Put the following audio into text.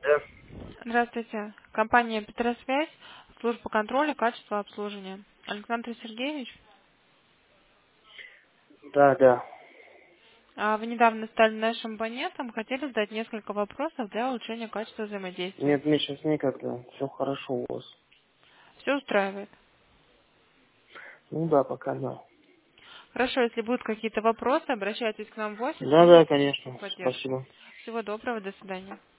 Да, Здравствуйте. Компания «Петросвязь», служба контроля качества обслуживания. Александр Сергеевич, да, да. вы недавно стали нашим абонентом, хотели задать несколько вопросов для улучшения качества взаимодействия. Нет, мне сейчас некогда. Все хорошо у вас. Все устраивает? Ну да, пока да. Хорошо, если будут какие-то вопросы, обращайтесь к нам в офис, Да, мы да, будем по конечно. поддержке. Спасибо. Всего доброго, до свидания.